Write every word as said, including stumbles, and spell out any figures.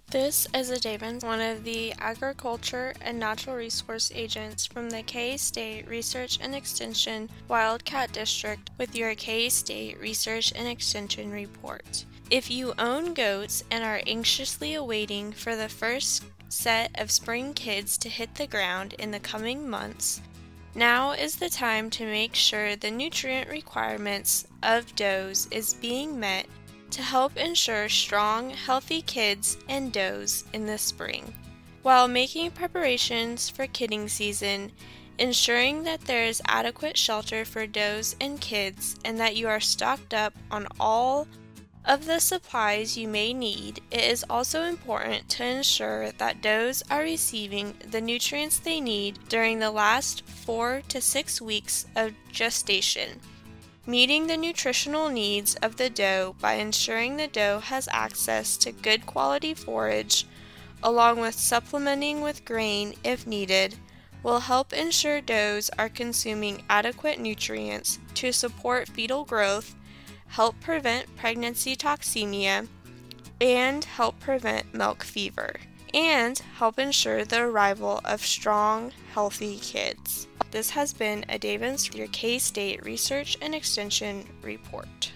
This is a David, one of the Agriculture and Natural Resource Agents from the K-State Research and Extension Wildcat District with your K-State Research and Extension report. If you own goats and are anxiously awaiting for the first set of spring kids to hit the ground in the coming months, now is the time to make sure the nutrient requirements of does is being met to help ensure strong, healthy kids and does in the spring. While making preparations for kidding season, ensuring that there is adequate shelter for does and kids and that you are stocked up on all of the supplies you may need, it is also important to ensure that does are receiving the nutrients they need during the last four to six weeks of gestation. Meeting the nutritional needs of the doe by ensuring the doe has access to good quality forage, along with supplementing with grain if needed, will help ensure does are consuming adequate nutrients to support fetal growth, help prevent pregnancy toxemia, and help prevent milk fever, and help ensure the arrival of strong, healthy kids. This has been a Davis, your K-State Research and Extension report.